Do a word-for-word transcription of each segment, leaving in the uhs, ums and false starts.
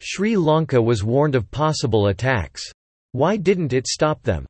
Sri Lanka was warned of possible attacks. Why didn't it stop them?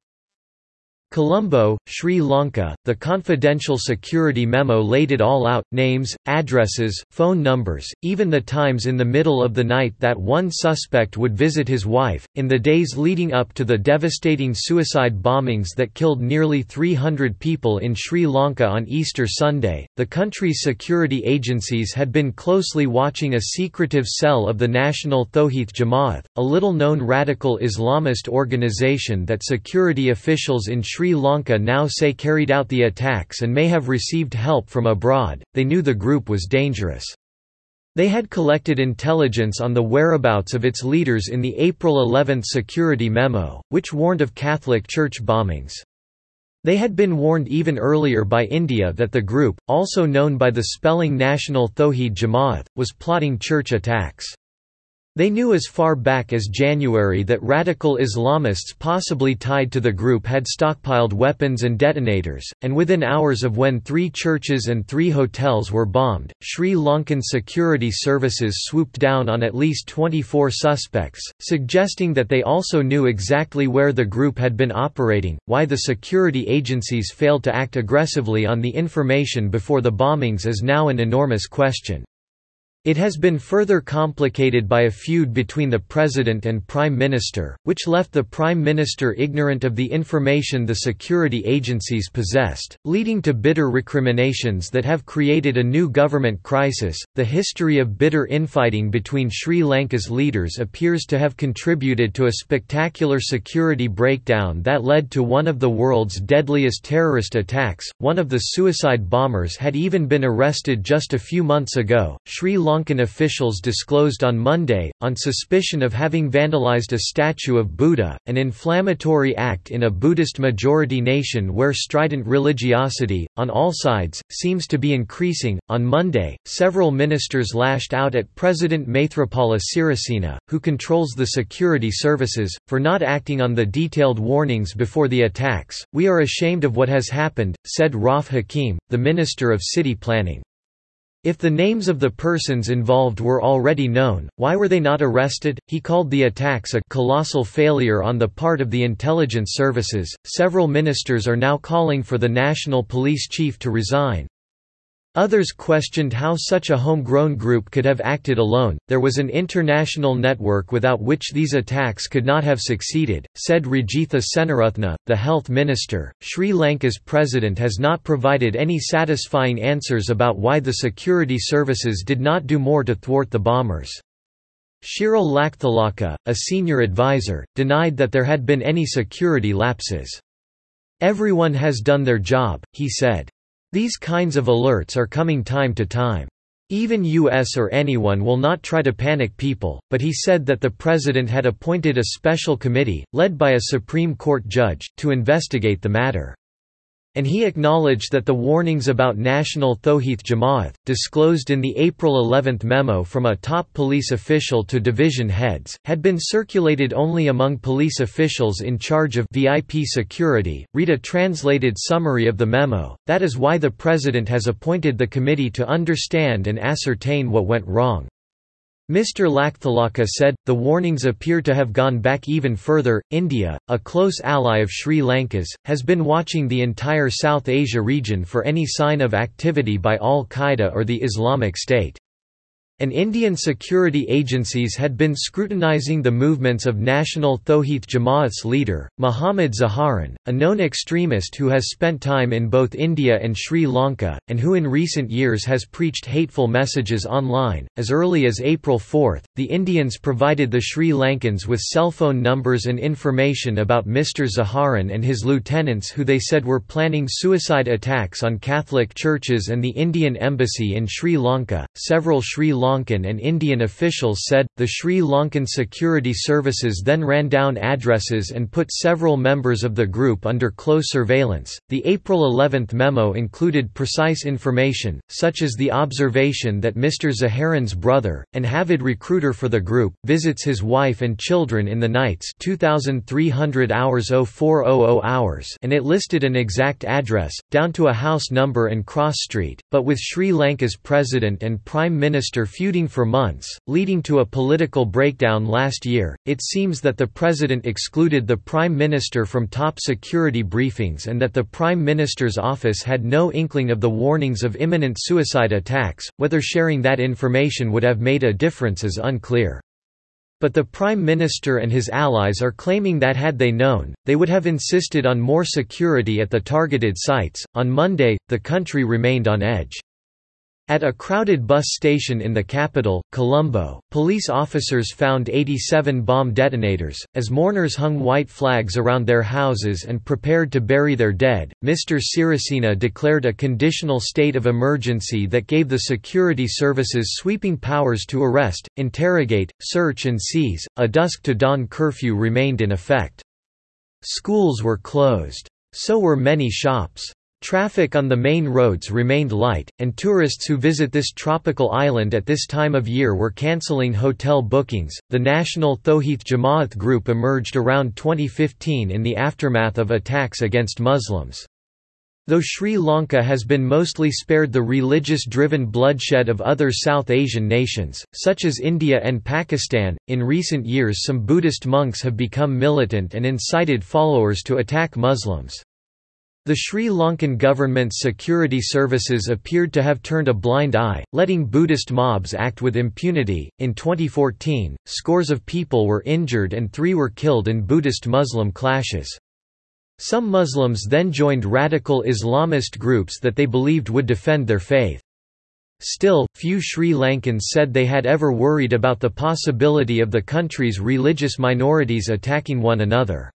Colombo, Sri Lanka. The confidential security memo laid it all out: names, addresses, phone numbers, even the times in the middle of the night that one suspect would visit his wife. In the days leading up to the devastating suicide bombings that killed nearly three hundred people in Sri Lanka on Easter Sunday, the country's security agencies had been closely watching a secretive cell of the National Tawhid Jamaat, a little-known radical Islamist organization that security officials in Sri Lanka now say carried out the attacks and may have received help from abroad. They knew the group was dangerous. They had collected intelligence on the whereabouts of its leaders in the April eleventh security memo, which warned of Catholic Church bombings. They had been warned even earlier by India that the group, also known by the spelling National Tawhid Jamaat, was plotting church attacks. They knew as far back as January that radical Islamists possibly tied to the group had stockpiled weapons and detonators, and within hours of when three churches and three hotels were bombed, Sri Lankan security services swooped down on at least twenty-four suspects, suggesting that they also knew exactly where the group had been operating. Why the security agencies failed to act aggressively on the information before the bombings is now an enormous question. It has been further complicated by a feud between the President and Prime Minister, which left the Prime Minister ignorant of the information the security agencies possessed, leading to bitter recriminations that have created a new government crisis. The history of bitter infighting between Sri Lanka's leaders appears to have contributed to a spectacular security breakdown that led to one of the world's deadliest terrorist attacks. One of the suicide bombers had even been arrested just a few months ago. Sri Lanka Lankan officials disclosed on Monday, on suspicion of having vandalized a statue of Buddha, an inflammatory act in a Buddhist-majority nation where strident religiosity, on all sides, seems to be increasing. On Monday, several ministers lashed out at President Maithripala Sirisena, who controls the security services, for not acting on the detailed warnings before the attacks. "We are ashamed of what has happened," said Rauf Hakim, the Minister of City Planning. If the names of the persons involved were already known, why were they not arrested? He called the attacks a colossal failure on the part of the intelligence services. Several ministers are now calling for the national police chief to resign. Others questioned how such a homegrown group could have acted alone. "There was an international network without which these attacks could not have succeeded," said Rajitha Senaratne, the health minister. Sri Lanka's president has not provided any satisfying answers about why the security services did not do more to thwart the bombers. Shiril Lakthalaka, a senior advisor, denied that there had been any security lapses. "Everyone has done their job," he said. "These kinds of alerts are coming time to time. Even U S or anyone will not try to panic people," but he said that the president had appointed a special committee, led by a Supreme Court judge, to investigate the matter. And he acknowledged that the warnings about National Tawhid Jamaat, disclosed in the April eleventh memo from a top police official to division heads, had been circulated only among police officials in charge of V I P security. Read a translated summary of the memo. That is why the president has appointed the committee to understand and ascertain what went wrong. Mister Lakthalaka said, the warnings appear to have gone back even further. India, a close ally of Sri Lanka's, has been watching the entire South Asia region for any sign of activity by Al-Qaeda or the Islamic State. And Indian security agencies had been scrutinizing the movements of National Tawhid Jamaat's leader, Muhammad Zaharan, a known extremist who has spent time in both India and Sri Lanka, and who in recent years has preached hateful messages online. As early as April fourth, the Indians provided the Sri Lankans with cell phone numbers and information about Mister Zaharan and his lieutenants who they said were planning suicide attacks on Catholic churches and the Indian embassy in Sri Lanka. Several Sri Lankan Lankan and Indian officials said, the Sri Lankan security services then ran down addresses and put several members of the group under close surveillance. The April eleventh memo included precise information, such as the observation that Mister Zaharan's brother, an avid recruiter for the group, visits his wife and children in the nights two thousand three hundred hours oh four hundred hours, and it listed an exact address, down to a house number and cross street. But with Sri Lanka's president and Prime Minister feuding for months, leading to a political breakdown last year. It seems that the president excluded the prime minister from top security briefings and that the prime minister's office had no inkling of the warnings of imminent suicide attacks. Whether sharing that information would have made a difference is unclear. But the Prime Minister and his allies are claiming that had they known, they would have insisted on more security at the targeted sites. On Monday, the country remained on edge. At a crowded bus station in the capital, Colombo, police officers found eighty-seven bomb detonators. As mourners hung white flags around their houses and prepared to bury their dead, Mister Sirisena declared a conditional state of emergency that gave the security services sweeping powers to arrest, interrogate, search, and seize. A dusk to dawn curfew remained in effect. Schools were closed. So were many shops. Traffic on the main roads remained light, and tourists who visit this tropical island at this time of year were cancelling hotel bookings. The National Tawhid Jamaat group emerged around twenty fifteen in the aftermath of attacks against Muslims. Though Sri Lanka has been mostly spared the religious-driven bloodshed of other South Asian nations, such as India and Pakistan, in recent years some Buddhist monks have become militant and incited followers to attack Muslims. The Sri Lankan government's security services appeared to have turned a blind eye, letting Buddhist mobs act with impunity. In twenty fourteen, scores of people were injured and three were killed in Buddhist-Muslim clashes. Some Muslims then joined radical Islamist groups that they believed would defend their faith. Still, few Sri Lankans said they had ever worried about the possibility of the country's religious minorities attacking one another.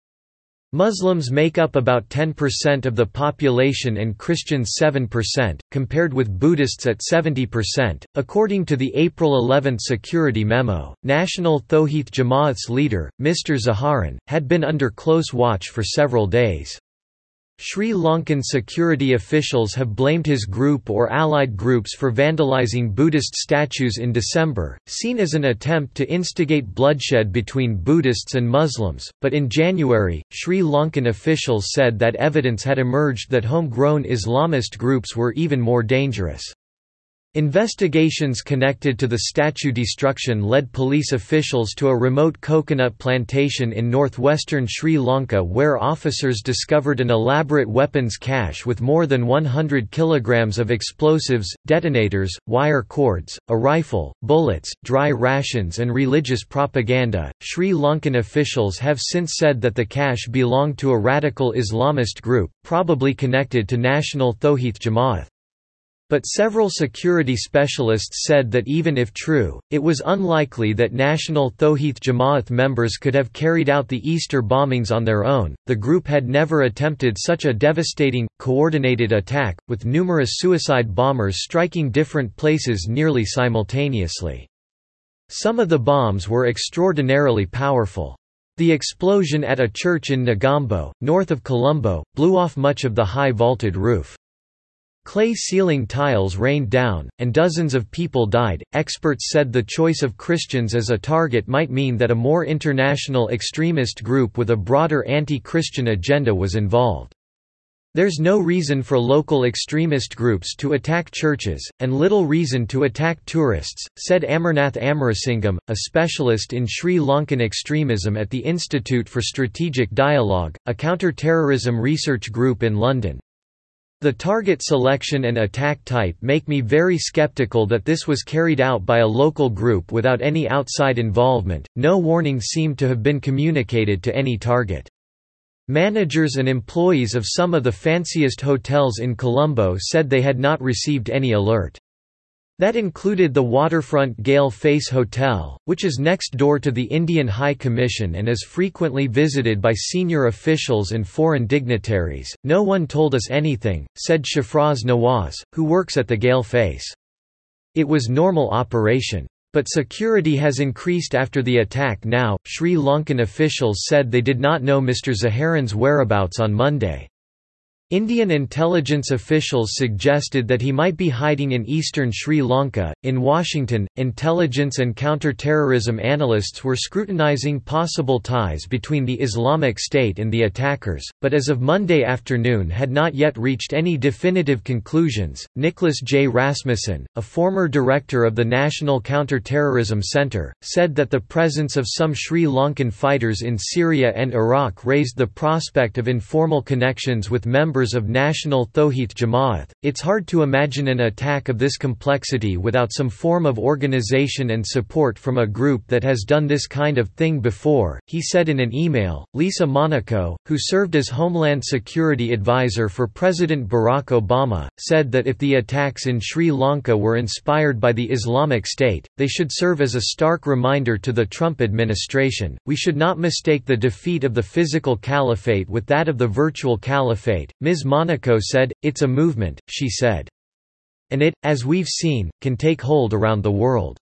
Muslims make up about ten percent of the population and Christians seven percent, compared with Buddhists at seventy percent. According to the April eleventh security memo, National Tawhid Jamaat's leader, Mister Zaharan, had been under close watch for several days. Sri Lankan security officials have blamed his group or allied groups for vandalizing Buddhist statues in December, seen as an attempt to instigate bloodshed between Buddhists and Muslims, but in January, Sri Lankan officials said that evidence had emerged that homegrown Islamist groups were even more dangerous. Investigations connected to the statue destruction led police officials to a remote coconut plantation in northwestern Sri Lanka where officers discovered an elaborate weapons cache with more than one hundred kilograms of explosives, detonators, wire cords, a rifle, bullets, dry rations, and religious propaganda. Sri Lankan officials have since said that the cache belonged to a radical Islamist group, probably connected to National Tawhid Jamaat. But several security specialists said that even if true, it was unlikely that National Tawhid Jamaat members could have carried out the Easter bombings on their own. The group had never attempted such a devastating, coordinated attack, with numerous suicide bombers striking different places nearly simultaneously. Some of the bombs were extraordinarily powerful. The explosion at a church in Negombo, north of Colombo, blew off much of the high vaulted roof. Clay ceiling tiles rained down, and dozens of people died. Experts said the choice of Christians as a target might mean that a more international extremist group with a broader anti-Christian agenda was involved. There's no reason for local extremist groups to attack churches, and little reason to attack tourists, said Amarnath Amarasingam, a specialist in Sri Lankan extremism at the Institute for Strategic Dialogue, a counter-terrorism research group in London. The target selection and attack type make me very skeptical that this was carried out by a local group without any outside involvement. No warning seemed to have been communicated to any target. Managers and employees of some of the fanciest hotels in Colombo said they had not received any alert. That included the waterfront Gale Face Hotel, which is next door to the Indian High Commission and is frequently visited by senior officials and foreign dignitaries. "No one told us anything," said Shafraz Nawaz, who works at the Gale Face. "It was normal operation. But security has increased after the attack now." Sri Lankan officials said they did not know Mister Zaharan's whereabouts on Monday. Indian intelligence officials suggested that he might be hiding in eastern Sri Lanka. In Washington, intelligence and counterterrorism analysts were scrutinizing possible ties between the Islamic State and the attackers, but as of Monday afternoon had not yet reached any definitive conclusions. Nicholas J. Rasmussen, a former director of the National Counterterrorism Center, said that the presence of some Sri Lankan fighters in Syria and Iraq raised the prospect of informal connections with members of National Tawhid Jamaat. It's hard to imagine an attack of this complexity without some form of organization and support from a group that has done this kind of thing before, he said in an email. Lisa Monaco, who served as Homeland Security Advisor for President Barack Obama, said that if the attacks in Sri Lanka were inspired by the Islamic State, they should serve as a stark reminder to the Trump administration. We should not mistake the defeat of the physical caliphate with that of the virtual caliphate. Miz Monaco said, "It's a movement," she said. And it, as we've seen, can take hold around the world.